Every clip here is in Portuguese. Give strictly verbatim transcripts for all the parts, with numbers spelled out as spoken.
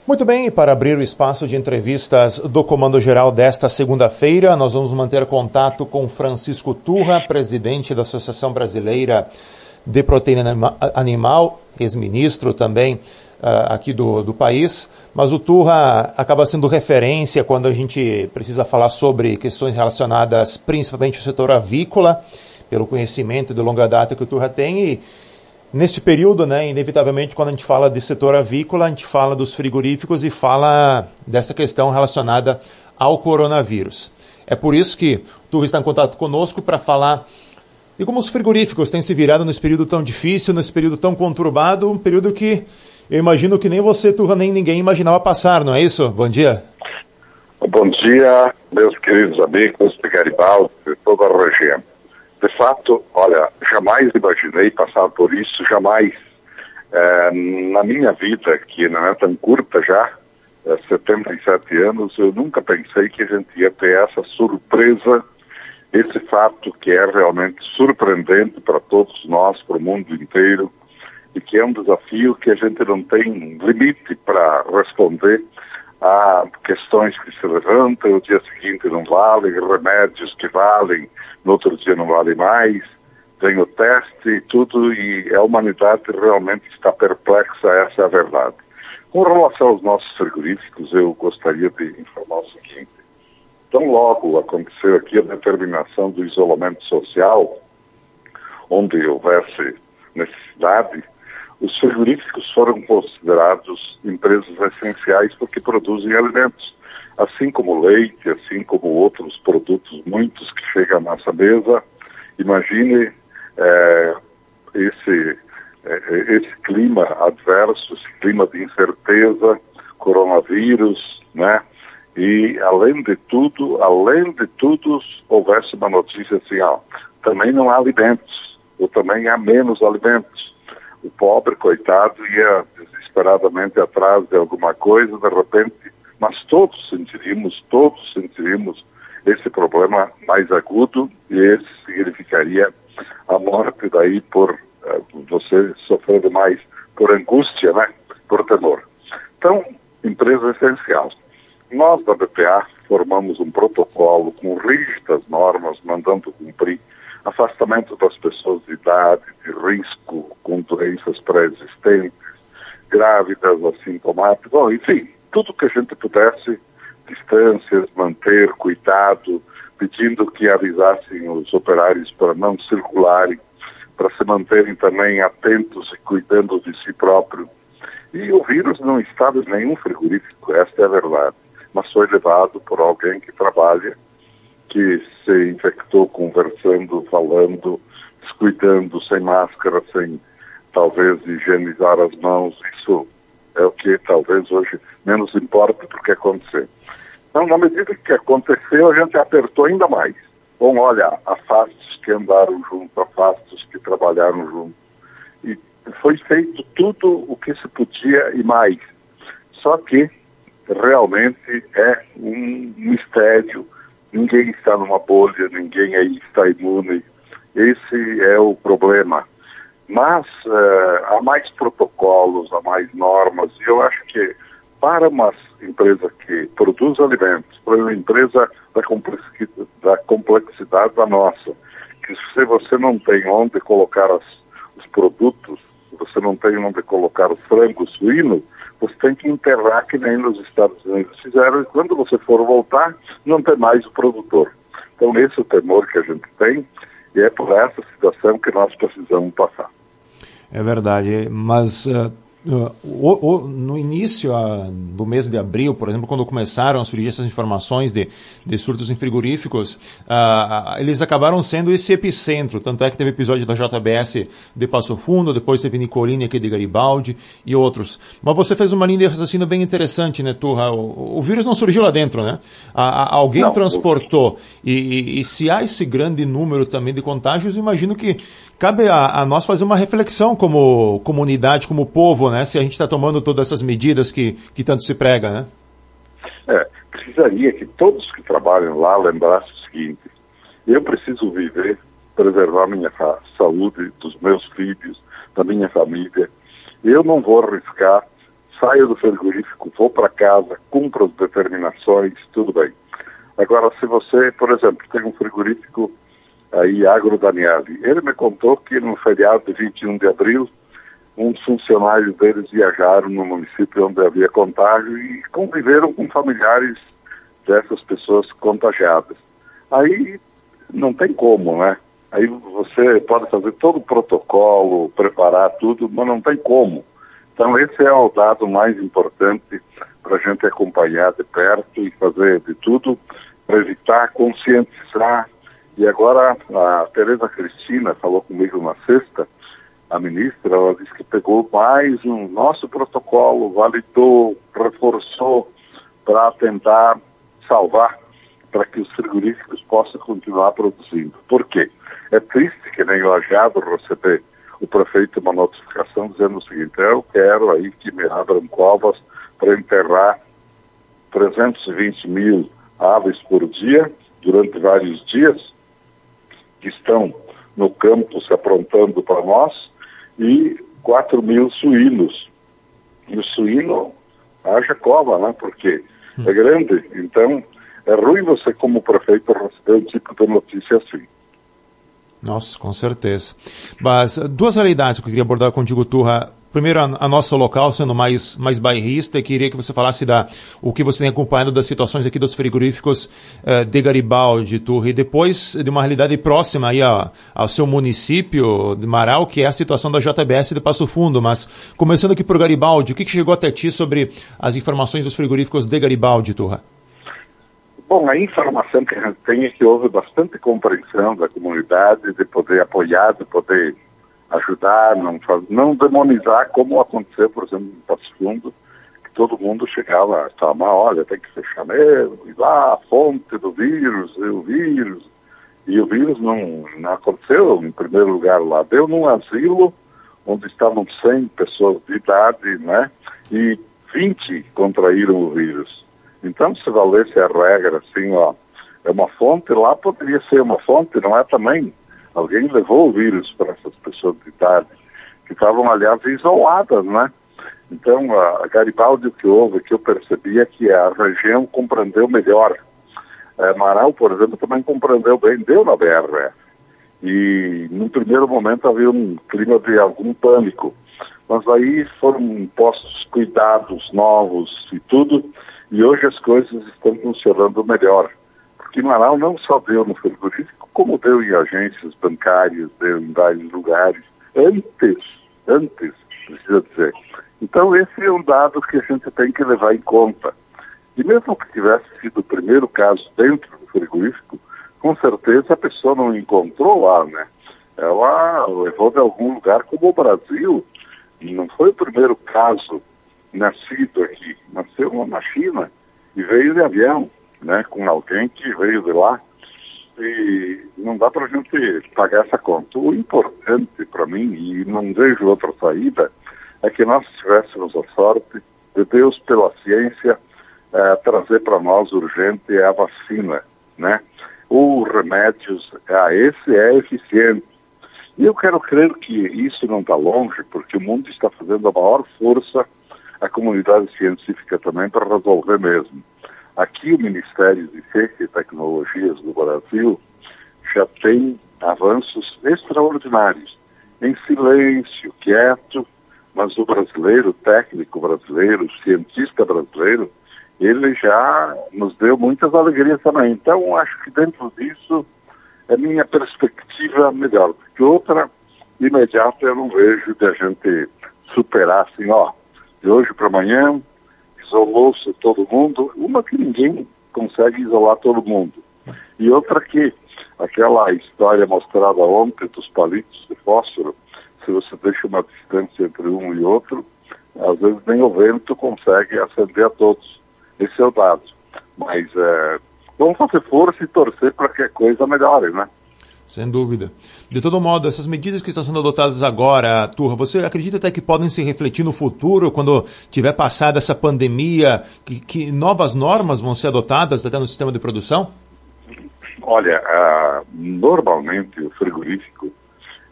Muito bem, para abrir o espaço de entrevistas do Comando Geral desta segunda-feira, nós vamos manter contato com Francisco Turra, presidente da Associação Brasileira de Proteína Animal, ex-ministro também uh, aqui do, do país, mas o Turra acaba sendo referência quando a gente precisa falar sobre questões relacionadas principalmente ao setor avícola, pelo conhecimento de longa data que o Turra tem. E neste período, né, inevitavelmente, quando a gente fala de setor avícola, a gente fala dos frigoríficos e fala dessa questão relacionada ao coronavírus. É por isso que o Turra está em contato conosco para falar de como os frigoríficos têm se virado nesse período tão difícil, nesse período tão conturbado, um período que eu imagino que nem você, Turra, nem ninguém imaginava passar, não é isso? Bom dia. Bom dia, meus queridos amigos de Garibaldi, de toda a região. De fato, olha, jamais imaginei passar por isso, jamais. É, na minha vida, que não é tão curta já, é, setenta e sete anos, eu nunca pensei que a gente ia ter essa surpresa, esse fato que é realmente surpreendente para todos nós, para o mundo inteiro, e que é um desafio que a gente não tem limite para responder a questões que se levantam, o dia seguinte não valem, remédios que valem, no outro dia não vale mais, tem o teste e tudo, e a humanidade realmente está perplexa, essa é a verdade. Com relação aos nossos frigoríficos, eu gostaria de informar o seguinte: tão logo aconteceu aqui a determinação do isolamento social, onde houvesse necessidade, os frigoríficos foram considerados empresas essenciais porque produzem alimentos. Assim como leite, assim como outros produtos, muitos que chegam à nossa mesa. Imagine é, esse, é, esse clima adverso, esse clima de incerteza, coronavírus, né? E além de tudo, além de tudo, houvesse uma notícia assim, ó, também não há alimentos, ou também há menos alimentos. O pobre, coitado, ia desesperadamente atrás de alguma coisa, de repente. Mas todos sentiríamos, todos sentiríamos esse problema mais agudo, e esse significaria a morte daí por uh, você sofrendo mais por angústia, né? Por temor. Então, empresa essencial. Nós da B P A formamos um protocolo com rígidas normas, mandando cumprir afastamento das pessoas de idade, de risco, com doenças pré-existentes, grávidas, assintomáticas, bom, enfim, tudo que a gente pudesse, distâncias, manter, cuidado, pedindo que avisassem os operários para não circularem, para se manterem também atentos e cuidando de si próprio. E o vírus não estava em nenhum frigorífico, esta é a verdade, mas foi levado por alguém que trabalha, que se infectou conversando, falando, descuidando, sem máscara, sem talvez higienizar as mãos. Isso é o que talvez hoje menos importa porque aconteceu. Então, na medida que aconteceu, a gente apertou ainda mais. Bom, olha, afastos que andaram junto, afastos que trabalharam junto. E foi feito tudo o que se podia e mais. Só que realmente é um mistério. Ninguém está numa bolha, ninguém aí está imune. Esse é o problema. Mas uh, há mais protocolos, há mais normas, e eu acho que para uma empresa que produz alimentos, para uma empresa da complexidade da, complexidade da nossa, que se você não tem onde colocar as, os produtos, se você não tem onde colocar o frango, o suíno, você tem que enterrar que nem nos Estados Unidos fizeram, e quando você for voltar, não tem mais o produtor. Então esse é o temor que a gente tem, e é por essa situação que nós precisamos passar. É verdade, mas uh, uh, o, o, no início uh, do mês de abril, por exemplo, quando começaram a surgir essas informações de, de surtos em frigoríficos, uh, eles acabaram sendo esse epicentro, tanto é que teve episódio da J B S de Passo Fundo, depois teve Nicolini aqui de Garibaldi e outros. Mas você fez uma linha de raciocínio bem interessante, né, Turra? O, o vírus não surgiu lá dentro, né? A, a, alguém não, transportou, e, e, e se há esse grande número também de contágios, imagino que cabe a, a nós fazer uma reflexão como comunidade, como povo, né? Se a gente está tomando todas essas medidas que, que tanto se prega, né? É, precisaria que todos que trabalham lá lembrassem o seguinte: eu preciso viver, preservar minha saúde, dos meus filhos, da minha família. Eu não vou arriscar saio do frigorífico, vou para casa, cumpro as determinações, tudo bem. Agora, se você, por exemplo, tem um frigorífico aí, Agro Daniele, ele me contou que no feriado de vinte e um de abril, uns funcionários deles viajaram no município onde havia contágio e conviveram com familiares dessas pessoas contagiadas. Aí não tem como, né? Aí você pode fazer todo o protocolo, preparar tudo, mas não tem como. Então esse é o dado mais importante para a gente acompanhar de perto e fazer de tudo para evitar, conscientizar. E agora a Tereza Cristina falou comigo na sexta, a ministra, ela disse que pegou mais um nosso protocolo, validou, reforçou para tentar salvar, para que os frigoríficos possam continuar produzindo. Por quê? É triste que nem o Lajeado receber o prefeito uma notificação dizendo o seguinte: eu quero aí que me abram covas para enterrar trezentos e vinte mil aves por dia, durante vários dias, que estão no campo se aprontando para nós, e quatro mil suínos. E o suíno haja cova, né? Porque é grande. Então, é ruim você, como prefeito, receber um tipo de notícia assim. Nossa, com certeza. Mas duas realidades que eu queria abordar contigo, Turra. Primeiro, a, a nossa local, sendo mais, mais bairrista, queria que você falasse da, o que você tem acompanhado das situações aqui dos frigoríficos eh, de Garibaldi, Turra, e depois de uma realidade próxima aí a, ao seu município de Marau, que é a situação da J B S de Passo Fundo. Mas, começando aqui por Garibaldi, o que, que chegou até ti sobre as informações dos frigoríficos de Garibaldi, Turra? Bom, a informação que a gente tem é que houve bastante compreensão da comunidade de poder apoiar, de poder ajudar, não, não demonizar, como aconteceu, por exemplo, em Passo Fundo, que todo mundo chegava a reclamar, olha, tem que fechar mesmo, e lá a fonte do vírus, e o vírus, e o vírus não, não aconteceu, em primeiro lugar lá, deu num asilo onde estavam cem pessoas de idade, né, e vinte contraíram o vírus. Então, se valesse a regra, assim, ó, é uma fonte, lá poderia ser uma fonte, não é também? Alguém levou o vírus para essas pessoas de idade, que estavam, aliás, isoladas, né? Então, a Garibaldi, o que houve, que eu percebi é que a região compreendeu melhor. É, Marau, por exemplo, também compreendeu bem, deu na B R F. E, num primeiro momento, havia um clima de algum pânico. Mas aí foram impostos cuidados novos e tudo, e hoje as coisas estão funcionando melhor. Porque Marau não só deu no frigorífico, como deu em agências bancárias, deu em vários lugares, antes, antes, precisa dizer. Então esse é um dado que a gente tem que levar em conta. E mesmo que tivesse sido o primeiro caso dentro do frigorífico, com certeza a pessoa não encontrou lá, né? Ela levou de algum lugar, como o Brasil, não foi o primeiro caso nascido aqui, nasceu na China e veio de avião, né, com alguém que veio de lá, e não dá para a gente pagar essa conta. O importante para mim, e não vejo outra saída, é que nós tivéssemos a sorte de Deus, pela ciência, eh, trazer para nós urgente a vacina, né? O remédios, ah, esse é eficiente. E eu quero crer que isso não está longe, porque o mundo está fazendo a maior força, a comunidade científica também, para resolver mesmo. Aqui o Ministério de Ciência e Tecnologias do Brasil já tem avanços extraordinários, em silêncio, quieto, mas o brasileiro, o técnico brasileiro, o cientista brasileiro, ele já nos deu muitas alegrias também. Então, acho que dentro disso, a minha perspectiva melhor, porque outra imediata eu não vejo de a gente superar assim, ó, de hoje para amanhã, isolou-se todo mundo, uma que ninguém consegue isolar todo mundo, e outra que, aquela história mostrada ontem dos palitos de fósforo, se você deixa uma distância entre um e outro, às vezes nem o vento consegue acender a todos. Esse é o dado. Mas é, vamos fazer força e torcer para que a coisa melhore, né? Sem dúvida. De todo modo, essas medidas que estão sendo adotadas agora, Turra, você acredita até que podem se refletir no futuro, quando tiver passada essa pandemia, que, que novas normas vão ser adotadas até no sistema de produção? Olha, uh, normalmente o frigorífico,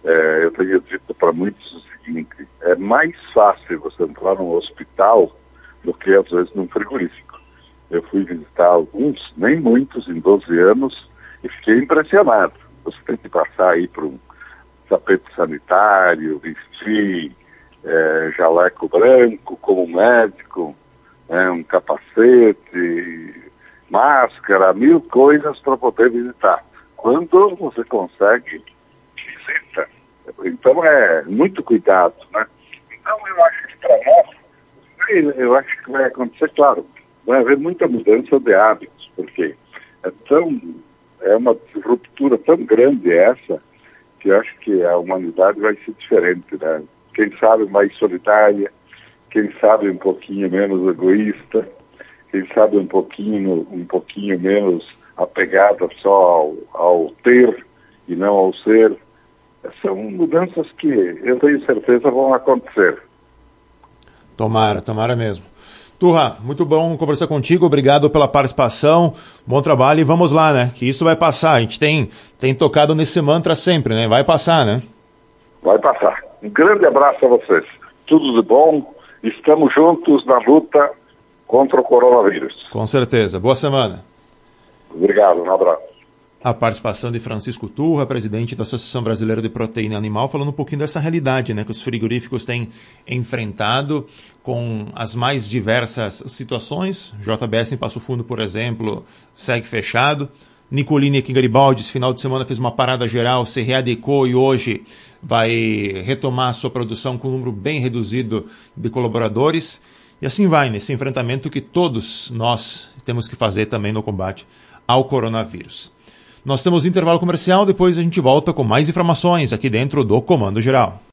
É, eu tenho dito para muitos o seguinte: é mais fácil você entrar num hospital do que às vezes num frigorífico. Eu fui visitar alguns, nem muitos, em doze anos, e fiquei impressionado. Você tem que passar aí por um tapete sanitário, vestir é, jaleco branco como médico, é, um capacete, máscara, mil coisas para poder visitar. Quando você consegue, visita. Então é muito cuidado, né? Então eu acho que para nós, eu acho que vai acontecer, claro, vai haver muita mudança de hábitos, porque é tão, é uma ruptura tão grande essa, que eu acho que a humanidade vai ser diferente, né? Quem sabe mais solidária, quem sabe um pouquinho menos egoísta, quem sabe um pouquinho, um pouquinho menos apegada só ao, ao ter e não ao ser. São mudanças que eu tenho certeza vão acontecer. Tomara, tomara mesmo. Turra, muito bom conversar contigo, obrigado pela participação, bom trabalho e vamos lá, né? Que isso vai passar, a gente tem, tem tocado nesse mantra sempre, né? Vai passar, né? Vai passar. Um grande abraço a vocês. Tudo de bom, estamos juntos na luta contra o coronavírus. Com certeza. Boa semana. Obrigado, um abraço. A participação de Francisco Turra, presidente da Associação Brasileira de Proteína Animal, falando um pouquinho dessa realidade, né, que os frigoríficos têm enfrentado com as mais diversas situações. J B S em Passo Fundo, por exemplo, segue fechado. Nicolini aqui em Garibaldi, esse final de semana fez uma parada geral, se readecou e hoje vai retomar a sua produção com um número bem reduzido de colaboradores. E assim vai, nesse enfrentamento que todos nós temos que fazer também no combate ao coronavírus. Nós temos intervalo comercial, depois a gente volta com mais informações aqui dentro do Comando Geral.